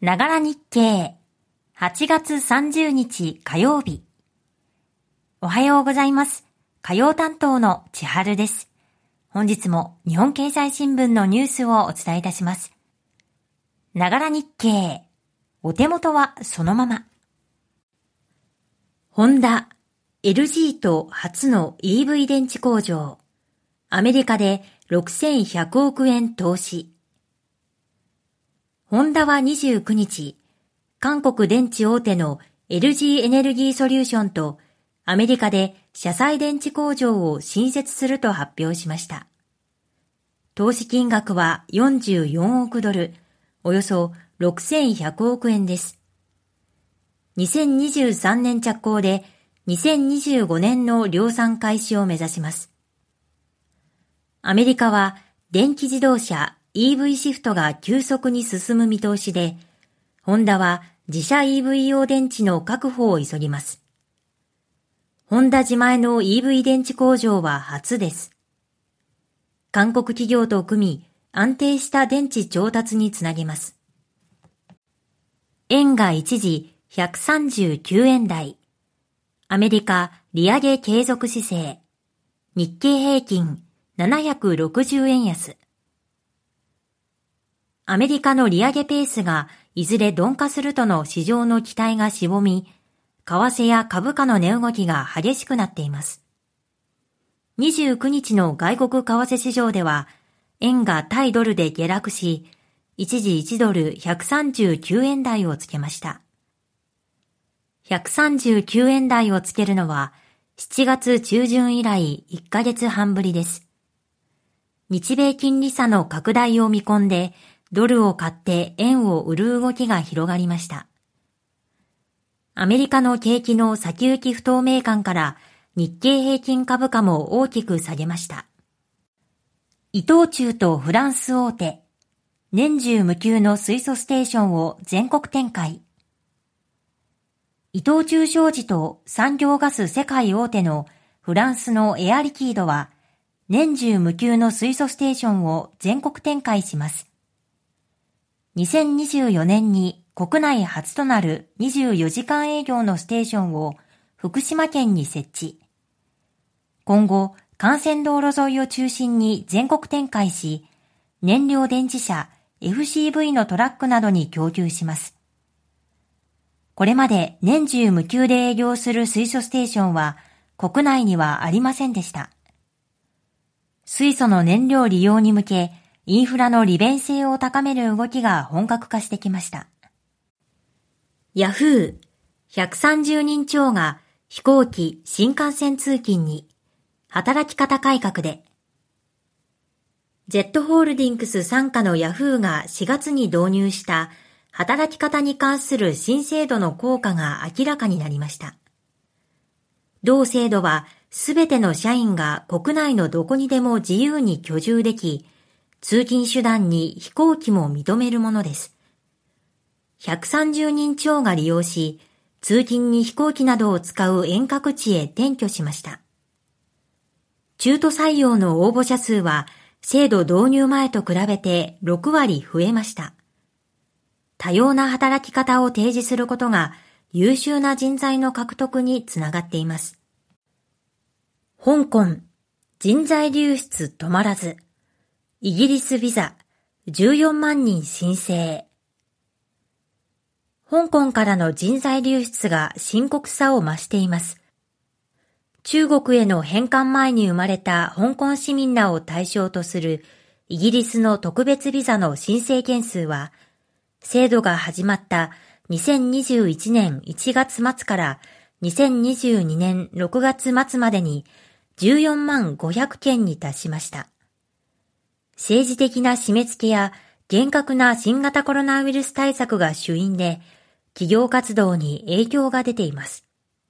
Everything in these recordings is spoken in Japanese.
ながら日経8月30日火曜日。おはようございます。火曜担当の千春です。本日も日本経済新聞のニュースをお伝えいたします。ながら日経。お手元はそのまま。ホンダ、LG と初の EV 電池工場。アメリカで6100億円投資。ホンダは29日、韓国電池大手の LG エネルギーソリューションとアメリカで車載電池工場を新設すると発表しました。投資金額は44億ドル、およそ6100億円です。2023年着工で2025年の量産開始を目指します。アメリカは電気自動車EV シフトが急速に進む見通しで、ホンダは自社 EV 用電池の確保を急ぎます。ホンダ自前の EV 電池工場は初です。韓国企業と組み、安定した電池調達につなげます。円が一時139円台。アメリカ利上げ継続姿勢。日経平均760円安。アメリカの利上げペースがいずれ鈍化するとの市場の期待がしぼみ、為替や株価の値動きが激しくなっています。29日の外国為替市場では、円が対ドルで下落し、一時1ドル139円台をつけました。139円台をつけるのは、7月中旬以来1ヶ月半ぶりです。日米金利差の拡大を見込んで、ドルを買って円を売る動きが広がりました。アメリカの景気の先行き不透明感から日経平均株価も大きく下げました。伊藤忠とフランス大手、年中無休の水素ステーションを全国展開。伊藤忠商事と産業ガス世界大手のフランスのエアリキードは、年中無休の水素ステーションを全国展開します。2024年に国内初となる24時間営業のステーションを福島県に設置。今後、幹線道路沿いを中心に全国展開し、燃料電池車 FCV のトラックなどに供給します。これまで年中無休で営業する水素ステーションは国内にはありませんでした。水素の燃料利用に向け、インフラの利便性を高める動きが本格化してきました。ヤフー、130人超が飛行機、新幹線通勤に、働き方改革で。ジェットホールディングス傘下のヤフーが4月に導入した働き方に関する新制度の効果が明らかになりました。同制度はすべての社員が国内のどこにでも自由に居住でき、通勤手段に飛行機も認めるものです。130人超が利用し、通勤に飛行機などを使う遠隔地へ転居しました。中途採用の応募者数は制度導入前と比べて6割増えました。多様な働き方を提示することが優秀な人材の獲得につながっています。香港、人材流出止まらず。イギリスビザ、14万人申請。香港からの人材流出が深刻さを増しています。中国への返還前に生まれた香港市民らを対象とするイギリスの特別ビザの申請件数は、制度が始まった2021年1月末から2022年6月末までに14万500件に達しました。政治的な締め付けや厳格な新型コロナウイルス対策が主因で、企業活動に影響が出ています。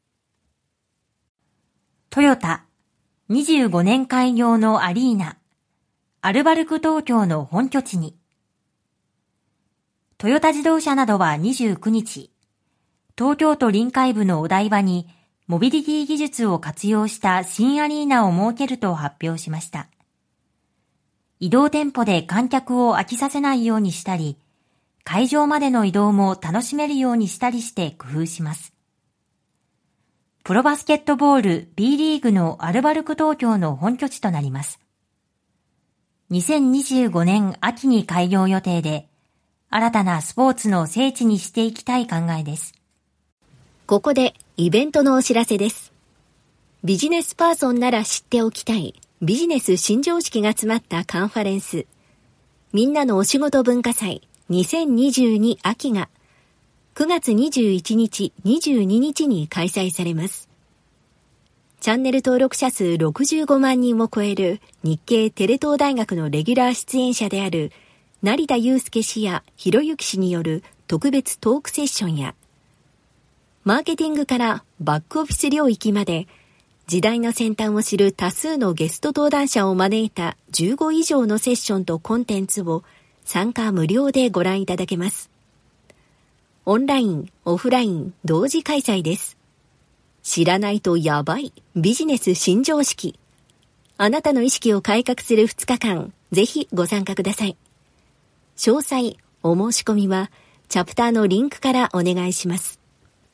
トヨタ、25年開業のアリーナ、アルバルク東京の本拠地に。トヨタ自動車などは29日、東京都臨海部のお台場にモビリティ技術を活用した新アリーナを設けると発表しました。移動店舗で観客を飽きさせないようにしたり、 会場までの移動も楽しめるようにしたりして工夫します。プロバスケットボール B リーグのアルバルク東京の本拠地となります。2025年秋に開業予定で、新たなスポーツの聖地にしていきたい考えです。 ここでイベントのお知らせです。ビジネスパーソンなら知っておきたいビジネス新常識が詰まったカンファレンス、みんなのお仕事文化祭2022秋が9月21日、22日に開催されます。チャンネル登録者数65万人を超える日系テレ東大学のレギュラー出演者である成田悠介氏やひろゆき氏による特別トークセッションや、マーケティングからバックオフィス領域まで時代の先端を知る多数のゲスト登壇者を招いた15以上のセッションとコンテンツを参加無料でご覧いただけます。オンライン、オフライン同時開催です。知らないとやばいビジネス新常識。あなたの意識を改革する2日間、ぜひご参加ください。詳細、お申し込みはチャプターのリンクからお願いします。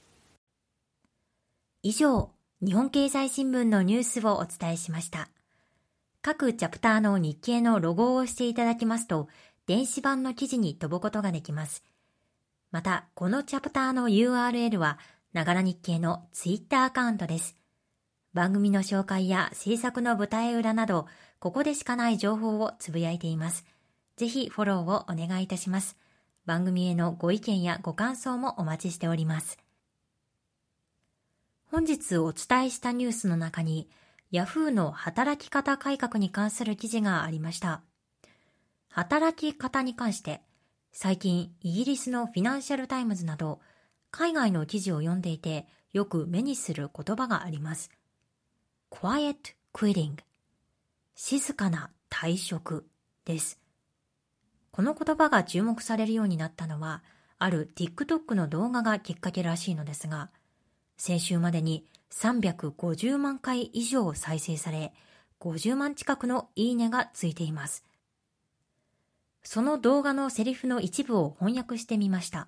以上、日本経済新聞のニュースをお伝えしました。各チャプターの日経のロゴを押していただきますと、電子版の記事に飛ぶことができます。また、このチャプターの URL は、ながら日経のツイッターアカウントです。番組の紹介や制作の舞台裏など、ここでしかない情報をつぶやいています。ぜひフォローをお願いいたします。番組へのご意見やご感想もお待ちしております。本日お伝えしたニュースの中に、Yahoo の働き方改革に関する記事がありました。働き方に関して、最近イギリスのフィナンシャルタイムズなど、海外の記事を読んでいてよく目にする言葉があります。Quiet quitting、 静かな退職です。この言葉が注目されるようになったのは、ある TikTok の動画がきっかけらしいのですが、先週までに350万回以上再生され、50万近くのいいねがついています。その動画のセリフの一部を翻訳してみました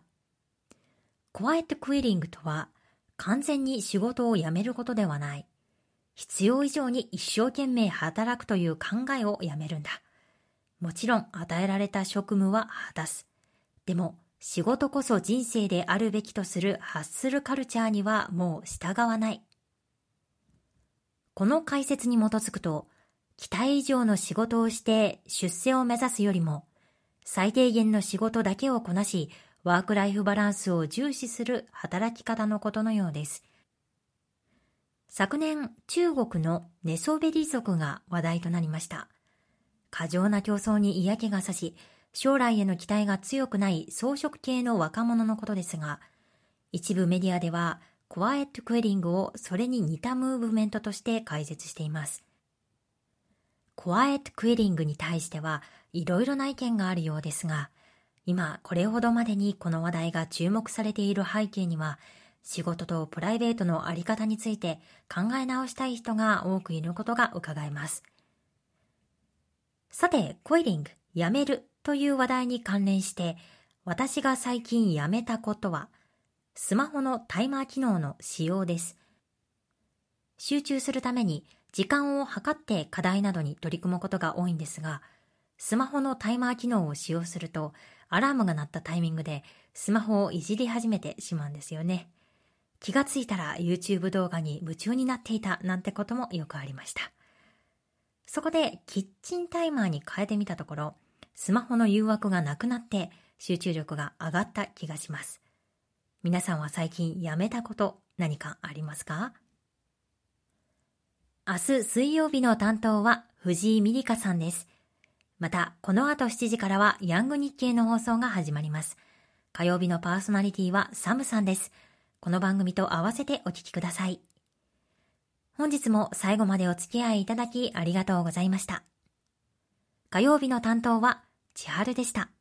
。Quiet quitting とは、完全に仕事を辞めることではない。必要以上に一生懸命働くという考えをやめるんだ。もちろん与えられた職務は果たす。でも、仕事こそ人生であるべきとするハッスルカルチャーにはもう従わない。この解説に基づくと、期待以上の仕事をして出世を目指すよりも、最低限の仕事だけをこなし、ワークライフバランスを重視する働き方のことのようです。昨年、中国の寝そべり族が話題となりました。過剰な競争に嫌気がさし、将来への期待が強くない草食系の若者のことですが、一部メディアでは、クワイエットクエリングをそれに似たムーブメントとして解説しています。クワイエットクエリングに対してはいろいろな意見があるようですが、今これほどまでにこの話題が注目されている背景には、仕事とプライベートのあり方について考え直したい人が多くいることが伺えます。さて、クエリング、やめるという話題に関連して、私が最近やめたことは、スマホのタイマー機能の使用です。集中するために時間を計って課題などに取り組むことが多いんですが、スマホのタイマー機能を使用すると、アラームが鳴ったタイミングでスマホをいじり始めてしまうんですよね。気がついたら YouTube 動画に夢中になっていたなんてこともよくありました。そこでキッチンタイマーに変えてみたところ、スマホの誘惑がなくなって集中力が上がった気がします。皆さんは最近やめたこと何かありますか？明日水曜日の担当は藤井美里香さんです。また、この後7時からはヤング日経の放送が始まります。火曜日のパーソナリティはサムさんです。この番組と合わせてお聞きください。本日も最後までお付き合いいただきありがとうございました。火曜日の担当は千春でした。